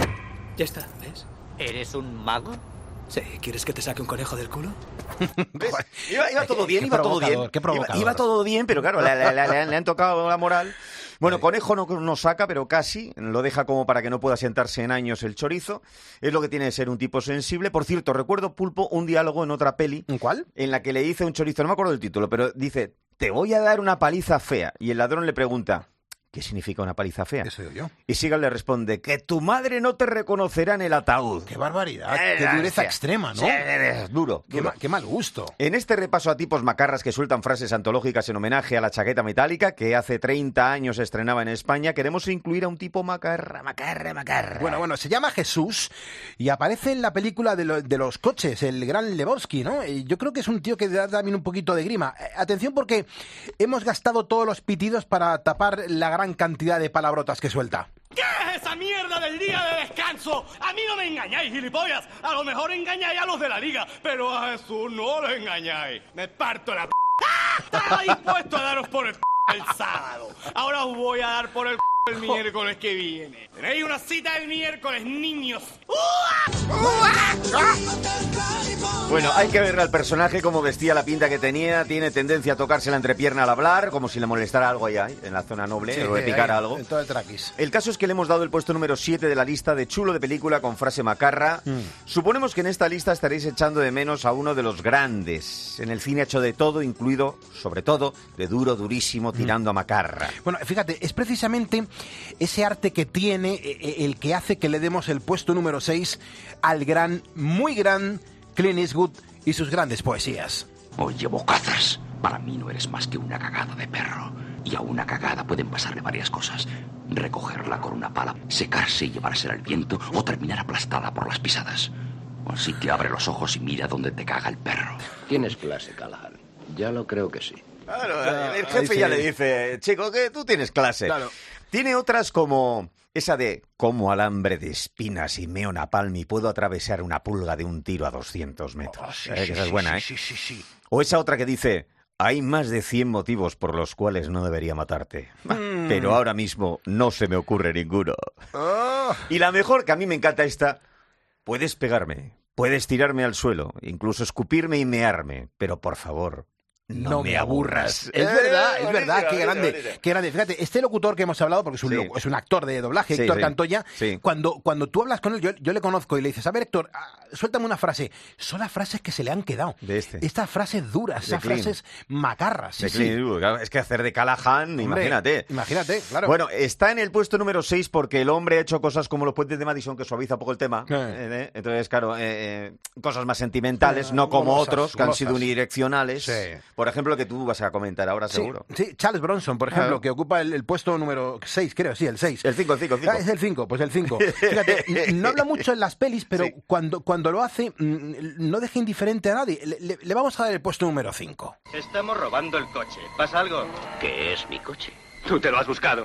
Ya está, ¿ves? ¿Eres un mago? Sí, ¿quieres que te saque un conejo del culo? ¿Ves? Iba, iba todo bien, Qué iba todo provocador, bien. qué Iba, provocador. iba todo bien, pero claro, le, le- le- le han tocado la moral. Bueno, conejo no nos saca, pero casi. Lo deja como para que no pueda sentarse en años el chorizo. Es lo que tiene de ser un tipo sensible. Por cierto, recuerdo, Pulpo, un diálogo en otra peli. ¿En cuál? En la que le dice un chorizo, no me acuerdo del título, pero dice, te voy a dar una paliza fea. Y el ladrón le pregunta, ¿qué significa una paliza fea? Eso digo yo. Y Seagal le responde, que tu madre no te reconocerá en el ataúd. Qué barbaridad, Eh, qué dureza hostia. extrema, ¿no? Sí, es duro, Qué, duro. ma- qué mal gusto. En este repaso a tipos macarras que sueltan frases antológicas en homenaje a la chaqueta metálica que hace treinta años se estrenaba en España, queremos incluir a un tipo macarra, macarra, macarra. Bueno, bueno, se llama Jesús y aparece en la película de, lo- de los coches, el gran Lebowski, ¿no? Y yo creo que es un tío que da también un poquito de grima. Eh, Atención porque hemos gastado todos los pitidos para tapar la gran cantidad de palabrotas que suelta. ¿Qué es esa mierda del día de descanso? A mí no me engañáis, gilipollas. A lo mejor engañáis a los de la liga, pero a Jesús no lo engañáis. Me parto la p... ¡Ah! Estaba dispuesto a daros por el p... el sábado. Ahora os voy a dar por el p... el miércoles que viene. Tenéis una cita el miércoles, niños. Bueno, hay que verle al personaje cómo vestía, la pinta que tenía, tiene tendencia a tocarse la entrepierna al hablar, como si le molestara algo allá, en la zona noble, Sí, o le picara ahí, algo. en todo el traquis. El caso es que le hemos dado el puesto número siete de la lista de chulo de película con frase macarra. Mm. Suponemos que en esta lista estaréis echando de menos a uno de los grandes. En el cine ha hecho de todo, incluido, sobre todo, de duro, durísimo, tirando a macarra. Bueno, fíjate, es precisamente ese arte que tiene eh, eh, el que hace que le demos el puesto número seis al gran, muy gran Clint Eastwood y sus grandes poesías. Oye, bocazas, para mí no eres más que una cagada de perro. Y a una cagada pueden pasarle varias cosas. Recogerla con una pala, secarse y llevársela al viento, o terminar aplastada por las pisadas. Así que abre los ojos y mira dónde te caga el perro. Tienes clase, Callahan. Ya lo creo que sí. Claro, Ah, el jefe ahí ya sí. le dice, chico, que tú tienes clase. Claro. Tiene otras como esa de como alambre de espinas y meo napalm y puedo atravesar una pulga de un tiro a doscientos metros. Oh, sí, Eh, sí, que esa es sí, buena, sí, ¿eh? sí, sí, sí. O esa otra que dice, hay más de cien motivos por los cuales no debería matarte. Mm. Pero ahora mismo no se me ocurre ninguno. Oh. Y la mejor, que a mí me encanta esta, puedes pegarme, puedes tirarme al suelo, incluso escupirme y mearme, pero por favor, no, no me aburras. Es verdad, es Eh, verdad, buenísima, qué grande, buenísima. qué grande. Fíjate, este locutor que hemos hablado, porque es un, Sí. lo- es un actor de doblaje, Sí, Héctor sí. Cantoya, Sí. cuando, cuando tú hablas con él, yo, yo le conozco y le dices, a ver, Héctor, ah, suéltame una frase. Son las frases que se le han quedado. De este. Estas frases duras, De esas Clint. frases macarras. Sí, De sí. Clint Eastwood, claro, es que hacer de Callahan, Hombre, imagínate. Imagínate, claro. Bueno, está en el puesto número seis porque el hombre ha hecho cosas como los puentes de Madison, que suaviza un poco el tema. Sí. Eh, eh, entonces, claro, eh, eh, cosas más sentimentales, Eh, no como golosas, otros que han golosas. sido unidireccionales. Sí. Por ejemplo, que tú vas a comentar ahora, Sí, seguro. sí, Charles Bronson, por ejemplo, Claro. que ocupa el, el puesto número seis, creo, sí, el seis. El cinco, el cinco, el cinco. Ah, es el cinco, pues el cinco. Fíjate, n- no habla mucho en las pelis, pero Sí. cuando, cuando lo hace, mm, no deja indiferente a nadie. Le, le- le vamos a dar el puesto número cinco. Estamos robando el coche. ¿Pasa algo? ¿Qué es mi coche? Tú te lo has buscado.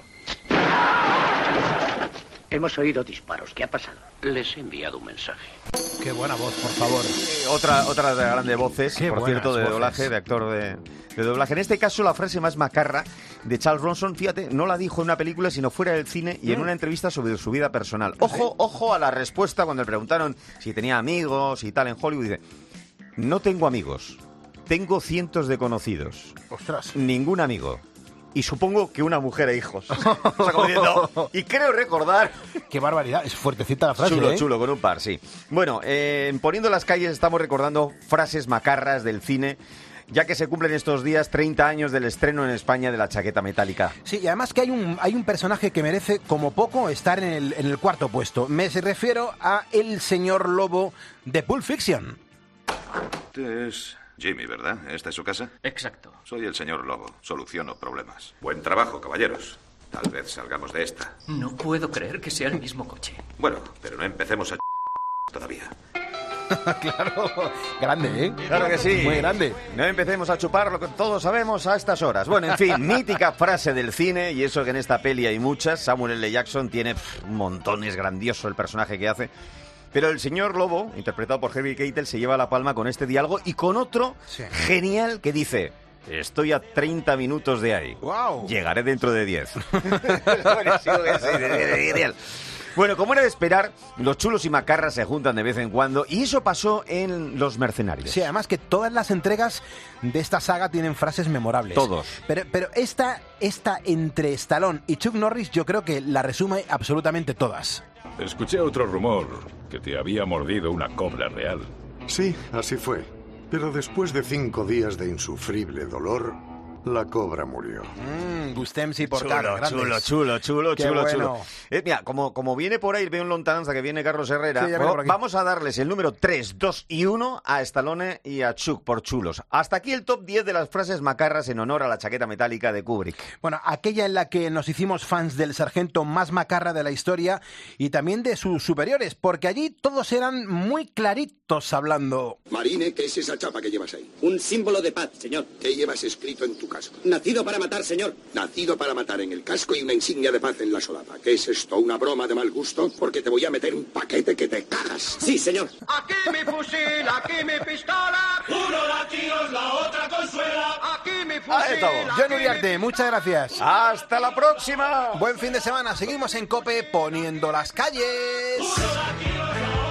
Hemos oído disparos. ¿Qué ha pasado? Les he enviado un mensaje. Qué buena voz, por favor. Otra, otra de las grandes voces, Qué por buenas cierto, de voces. doblaje, de actor de, de doblaje. En este caso, la frase más macarra de Charles Bronson, fíjate, no la dijo en una película, sino fuera del cine y en Mm. una entrevista sobre su vida personal. Ojo, ojo a la respuesta cuando le preguntaron si tenía amigos y tal en Hollywood. Dice, no tengo amigos, tengo cientos de conocidos. Ostras. Ningún amigo. Y supongo que una mujer e hijos. O sea, como diciendo, y creo recordar... Qué barbaridad, es fuertecita la frase, Chulo, ¿eh? chulo, con un par, sí. Bueno, eh, en Poniendo las calles estamos recordando frases macarras del cine, ya que se cumplen estos días treinta años del estreno en España de La chaqueta metálica. Sí, y además que hay un, hay un personaje que merece, como poco, estar en el, en el cuarto puesto. Me refiero a el señor Lobo de Pulp Fiction. Este es Jimmy, ¿verdad? ¿Esta es su casa? Exacto. Soy el señor Lobo. Soluciono problemas. Buen trabajo, caballeros. Tal vez salgamos de esta. No puedo creer que sea el mismo coche. Bueno, pero no empecemos a todavía. Claro, grande, ¿eh? Claro que sí. Muy grande. No empecemos a chupar lo que todos sabemos a estas horas. Bueno, en fin, mítica frase del cine, y eso que en esta peli hay muchas. Samuel L. Jackson tiene pff, un montón, es grandioso el personaje que hace. Pero el señor Lobo, interpretado por Harvey Keitel, se lleva la palma con este diálogo y con otro Sí. genial que dice: estoy a treinta minutos de ahí. Wow. Llegaré dentro de diez. Buenísimo que sí, genial. Bueno, como era de esperar, los chulos y macarras se juntan de vez en cuando y eso pasó en Los Mercenarios. Sí, además que todas las entregas de esta saga tienen frases memorables. Todos. Pero, pero esta, esta entre Stallone y Chuck Norris yo creo que la resume absolutamente todas. Escuché otro rumor, que te había mordido una cobra real. Sí, así fue. Pero después de cinco días de insufrible dolor, la cobra murió. Mmm, gustem sí por Chulo, cara, grandes. chulo, chulo, chulo, Qué chulo, bueno. chulo. Eh, mira, como, como viene por ahí, veo en lontananza que viene Carlos Herrera, Sí, ya viene bueno, por aquí. vamos a darles el número tres, dos y uno a Stallone y a Chuck por chulos. Hasta aquí el top diez de las frases macarras en honor a La chaqueta metálica de Kubrick. Bueno, aquella en la que nos hicimos fans del sargento más macarra de la historia y también de sus superiores, porque allí todos eran muy claritos hablando. Marine, ¿qué es esa chapa que llevas ahí? Un símbolo de paz, señor. ¿Qué llevas escrito en tu casco? Nacido para matar, señor. Nacido para matar en el casco y una insignia de paz en la solapa. ¿Qué es esto? ¿Una broma de mal gusto? Porque te voy a meter un paquete que te cagas. Sí, señor. Aquí mi fusil, aquí mi pistola. Uno da tiros, la otra consuela. Aquí mi Ahí fusil. estamos. John Uriarte, muchas gracias. ¡Hasta la próxima! Buen fin de semana. Seguimos en COPE poniendo las calles. Uno da tiros, la